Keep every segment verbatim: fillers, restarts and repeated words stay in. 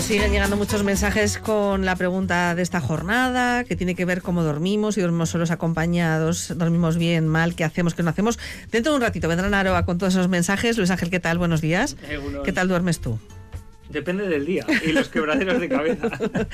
Nos siguen llegando muchos mensajes con la pregunta de esta jornada, que tiene que ver cómo dormimos, si dormimos solos, acompañados, dormimos bien, mal, qué hacemos, qué no hacemos. Dentro de un ratito vendrá Aroa con todos esos mensajes. Luis Ángel, ¿qué tal? Buenos días. Eh, unos... ¿Qué tal duermes tú? Depende del día y los quebraderos de cabeza.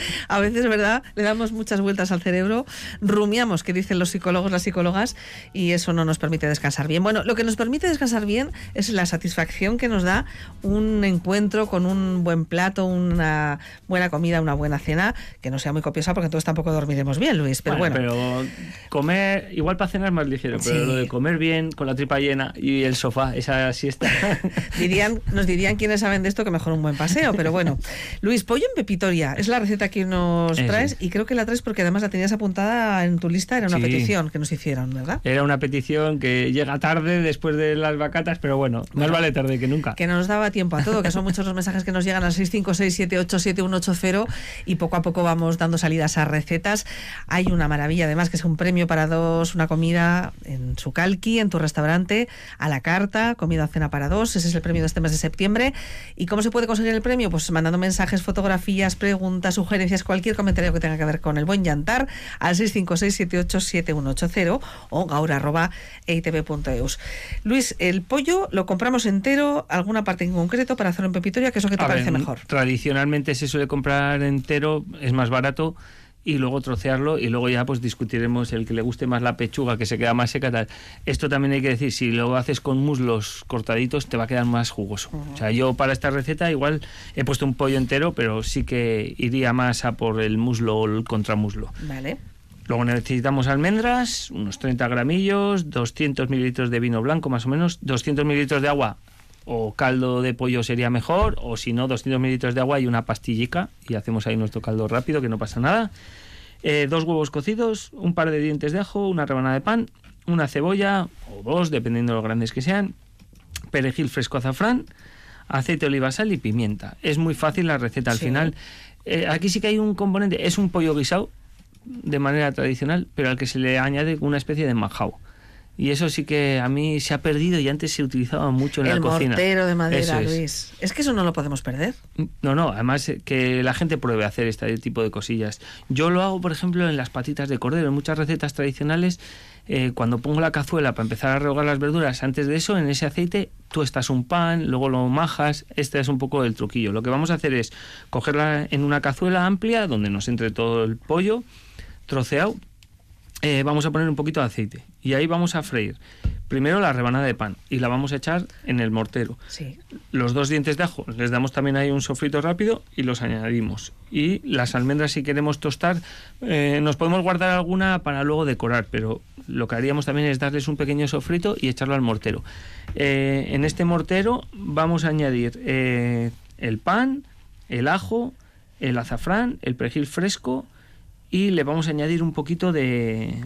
A veces, ¿verdad? Le damos muchas vueltas al cerebro, rumiamos, que dicen los psicólogos, las psicólogas, y eso no nos permite descansar bien. Bueno, lo que nos permite descansar bien es la satisfacción que nos da un encuentro con un buen plato, una buena comida, una buena cena, que no sea muy copiosa, porque entonces tampoco dormiremos bien, Luis. Pero bueno, bueno. Pero comer, igual para cenar es más ligero, pero sí. Lo de comer bien, con la tripa llena y el sofá, esa siesta. Dirían, nos dirían quienes saben de esto que mejor un buen paseo. Pero bueno, Luis, pollo en pepitoria es la receta que nos traes. Eso. Y creo que la traes porque además la tenías apuntada en tu lista, era una sí. petición que nos hicieron, ¿verdad? Era una petición que llega tarde después de las vacatas, pero bueno, más bueno, vale tarde que nunca. Que no nos daba tiempo a todo, que son muchos los mensajes que nos llegan al seis cinco seis siete ocho siete uno ocho cero y poco a poco vamos dando salidas a recetas. Hay una maravilla además que es un premio para dos, una comida en Sucalqui, en tu restaurante, a la carta, comida o cena para dos. Ese es el premio de este mes de septiembre. ¿Y cómo se puede conseguir el premio? Pues mandando mensajes, fotografías, preguntas, sugerencias, cualquier comentario que tenga que ver con el buen yantar al seis cinco seis siete ocho siete uno ocho cero o gaur arroba e i te be punto e u s. Luis, el pollo lo compramos entero, alguna parte en concreto para hacerlo en pepitoria, ¿qué es lo que te A parece ver, mejor? Tradicionalmente se suele comprar entero, es más barato, y luego trocearlo y luego ya pues discutiremos el que le guste más la pechuga, que se queda más seca, tal. Esto también hay que decir, si lo haces con muslos cortaditos te va a quedar más jugoso. Uh-huh. O sea, yo para esta receta igual he puesto un pollo entero, pero sí que iría más a por el muslo o el contramuslo. Vale. Luego necesitamos almendras, unos treinta gramillos, doscientos mililitros de vino blanco más o menos, doscientos mililitros de agua o caldo de pollo sería mejor, o si no, doscientos mililitros de agua y una pastillica, y hacemos ahí nuestro caldo rápido, que no pasa nada. Eh, dos huevos cocidos, un par de dientes de ajo, una rebanada de pan, una cebolla, o dos, dependiendo de lo grandes que sean, perejil fresco azafrán, aceite de oliva, sal y pimienta. Es muy fácil la receta al sí. final. Eh, aquí sí que hay un componente, es un pollo guisado de manera tradicional, pero al que se le añade una especie de majao. Y eso sí que a mí se ha perdido y antes se utilizaba mucho en el la cocina. El mortero de madera, es. Luis. Es que eso no lo podemos perder. No, no, además que la gente pruebe a hacer este tipo de cosillas. Yo lo hago, por ejemplo, en las patitas de cordero. En muchas recetas tradicionales, eh, cuando pongo la cazuela para empezar a rehogar las verduras, antes de eso, en ese aceite, tú estás un pan, luego lo majas. Este es un poco el truquillo. Lo que vamos a hacer es cogerla en una cazuela amplia, donde nos entre todo el pollo troceado. Eh, vamos a poner un poquito de aceite y ahí vamos a freír primero la rebanada de pan y la vamos a echar en el mortero. Sí. Los dos dientes de ajo les damos también ahí un sofrito rápido y los añadimos. Y las almendras, si queremos tostar, eh, nos podemos guardar alguna para luego decorar, pero lo que haríamos también es darles un pequeño sofrito y echarlo al mortero. Eh, en este mortero vamos a añadir eh, el pan, el ajo, el azafrán, el perejil fresco, y le vamos a añadir un poquito de,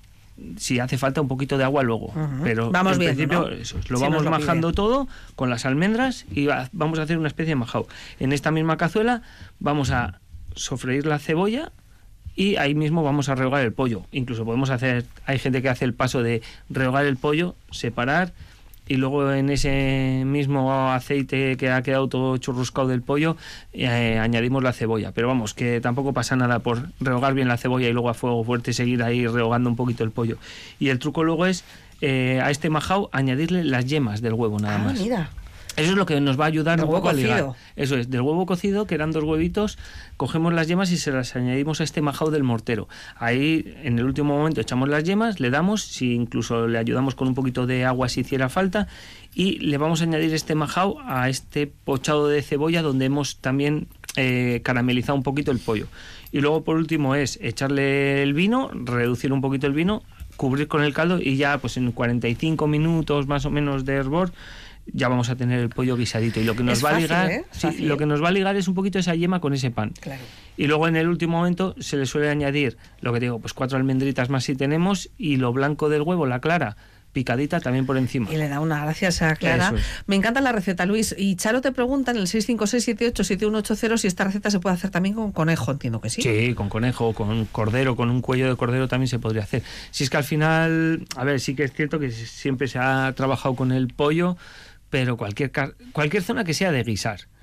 si hace falta, un poquito de agua luego. Uh-huh. Pero vamos en viendo, principio ¿no? eso, lo si vamos lo majando pide. todo con las almendras y va, vamos a hacer una especie de majao. En esta misma cazuela vamos a sofreír la cebolla y ahí mismo vamos a rehogar el pollo. Incluso podemos hacer, hay gente que hace el paso de rehogar el pollo, separar, y luego en ese mismo aceite que ha quedado todo churruscado del pollo, eh, añadimos la cebolla. Pero vamos, que tampoco pasa nada por rehogar bien la cebolla y luego a fuego fuerte seguir ahí rehogando un poquito el pollo. Y el truco luego es, eh, a este majao, añadirle las yemas del huevo nada ah, más. Mira. Eso es lo que nos va a ayudar un poco a ligar. Cocido. Eso es, del huevo cocido, que eran dos huevitos, cogemos las yemas y se las añadimos a este majao del mortero. Ahí, en el último momento, echamos las yemas, le damos, si incluso le ayudamos con un poquito de agua si hiciera falta, y le vamos a añadir este majao a este pochado de cebolla donde hemos también eh, caramelizado un poquito el pollo. Y luego, por último, es echarle el vino, reducir un poquito el vino, cubrir con el caldo y ya pues en cuarenta y cinco minutos más o menos de hervor ya vamos a tener el pollo guisadito. Y lo que nos es va fácil, a ligar, ¿eh? sí, lo que nos va a ligar es un poquito esa yema con ese pan. Claro. Y luego en el último momento se le suele añadir, lo que digo, pues cuatro almendritas más si tenemos, y lo blanco del huevo, la clara, picadita también por encima. Y le da una gracia a esa clara. Es. Me encanta la receta, Luis. Y Charo te pregunta en el seis cinco seis siete ocho siete uno ocho cero si esta receta se puede hacer también con conejo, entiendo que sí. Sí, con conejo, con cordero, con un cuello de cordero también se podría hacer. Si es que al final, a ver, sí que es cierto que siempre se ha trabajado con el pollo, pero cualquier cualquier zona que sea de guisar.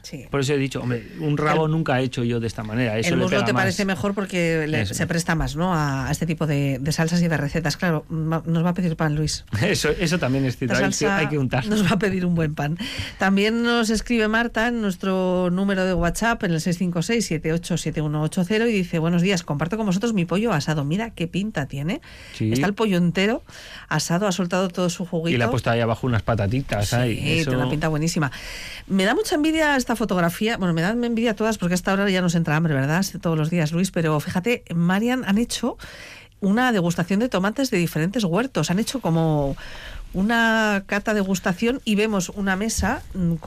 Sí. Por eso he dicho, hombre, un rabo el, nunca he hecho yo de esta manera. Eso el muslo le te más. parece mejor porque le, se presta más, ¿no? A, a este tipo de, de salsas y de recetas. Claro, nos va a pedir pan, Luis. Eso, eso también es cierto, hay que, hay que untar. Nos va a pedir un buen pan. También nos escribe Marta en nuestro número de WhatsApp en el seis cinco seis, siete ocho siete uno ocho cero y dice: buenos días, comparto con vosotros mi pollo asado. Mira qué pinta tiene. Sí. Está el pollo entero asado, ha soltado todo su juguito. Y le ha puesto ahí abajo unas patatitas. Sí, ahí. Eso... tiene una pinta buenísima. Me da mucha envidia esta fotografía. Bueno, me dan envidia todas porque a esta hora ya nos entra hambre, ¿verdad? Todos los días, Luis. Pero fíjate, Marian, han hecho una degustación de tomates de diferentes huertos. Han hecho como una cata degustación y vemos una mesa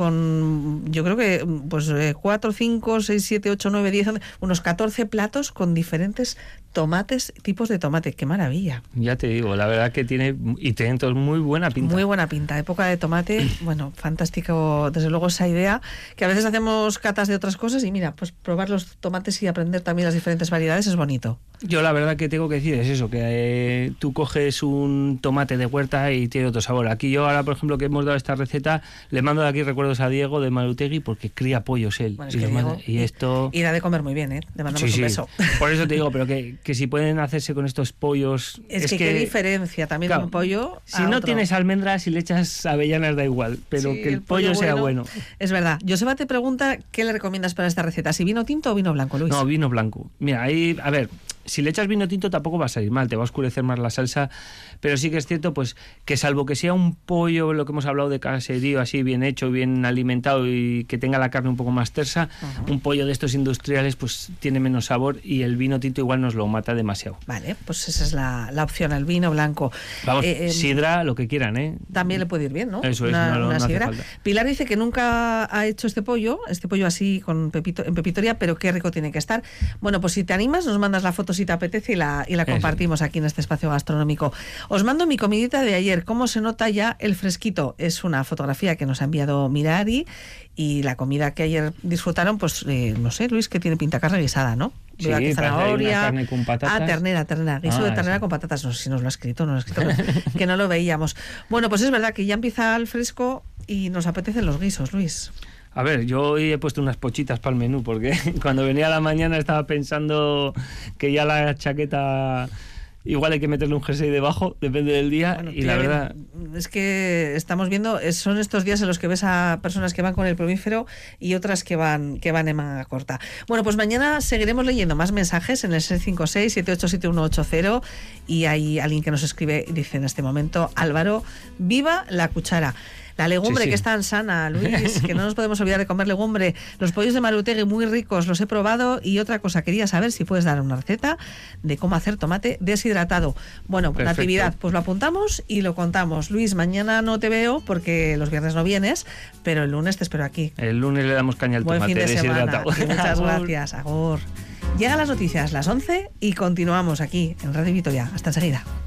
con, yo creo que pues cuatro, cinco, seis, siete, ocho, nueve, diez, unos catorce platos con diferentes tomates, tipos de tomate. ¡Qué maravilla! Ya te digo, la verdad que tiene, y tienen todos muy buena pinta. Muy buena pinta. Época de tomate, bueno, fantástico, desde luego esa idea, que a veces hacemos catas de otras cosas y mira, pues probar los tomates y aprender también las diferentes variedades es bonito. Yo la verdad que tengo que decir es eso, que eh, tú coges un tomate de huerta y tiene otro sabor. Aquí yo ahora, por ejemplo, que hemos dado esta receta, le mando de aquí recuerdos a Diego de Marutegui porque cría pollos él. Bueno, es y, que Diego, manda, y esto... Y da de comer muy bien, ¿eh? Le mandamos sí, un sí. beso. Por eso te digo, pero que, que si pueden hacerse con estos pollos... Es, es que, que qué diferencia también claro, un pollo Si no otro. Tienes almendras y le echas avellanas da igual, pero sí, que el, el pollo, pollo sea bueno. Es verdad. Joseba te pregunta qué le recomiendas para esta receta, si vino tinto o vino blanco, Luis. No, vino blanco. Mira, ahí, a ver... Si le echas vino tinto tampoco va a salir mal, te va a oscurecer más la salsa, pero sí que es cierto pues que salvo que sea un pollo, lo que hemos hablado de caserío, así bien hecho, bien alimentado y que tenga la carne un poco más tersa, uh-huh. un pollo de estos industriales pues tiene menos sabor y el vino tinto igual nos lo mata demasiado. Vale, pues esa es la, la opción, el vino blanco. Vamos, eh, sidra, lo que quieran, ¿eh? También le puede ir bien, ¿no? Eso es, una, no, una no sidra. hace falta. Pilar dice que nunca ha hecho este pollo, este pollo así con pepito, en pepitoria, pero qué rico tiene que estar. Bueno, pues si te animas, nos mandas la foto si te apetece y la y la compartimos aquí en este espacio gastronómico. Os mando mi comidita de ayer. ¿Cómo se nota ya el fresquito? Es una fotografía que nos ha enviado Mirari y la comida que ayer disfrutaron, pues eh, no sé, Luis, que tiene pinta carne guisada, ¿no? Sí, aquí zanahoria, carne con patatas. Ah, ternera, ternera, guiso ah, de ternera sí. con patatas. No sé si nos lo ha escrito, no lo ha escrito, que no lo veíamos. Bueno, pues es verdad que ya empieza el fresco y nos apetecen los guisos, Luis. A ver, yo hoy he puesto unas pochitas para el menú porque cuando venía a la mañana estaba pensando que ya la chaqueta igual hay que meterle un jersey debajo, depende del día, bueno, y la verdad... Es que estamos viendo, son estos días en los que ves a personas que van con el plumífero y otras que van que van en manga corta. Bueno, pues mañana seguiremos leyendo más mensajes en el seis cinco seis, siete ocho siete uno ocho cero y hay alguien que nos escribe, dice en este momento, Álvaro, viva la cuchara. La legumbre, sí, sí. que es tan sana, Luis, que no nos podemos olvidar de comer legumbre. Los pollos de Marutegui muy ricos, los he probado. Y otra cosa, quería saber si puedes dar una receta de cómo hacer tomate deshidratado. Bueno, Perfecto. Natividad, pues lo apuntamos y lo contamos. Luis, mañana no te veo porque los viernes no vienes, pero el lunes te espero aquí. El lunes le damos caña al Buen tomate fin de deshidratado. Semana. Muchas gracias, Agur. Llegan las noticias, las once, y continuamos aquí en Radio Vitoria. Hasta enseguida.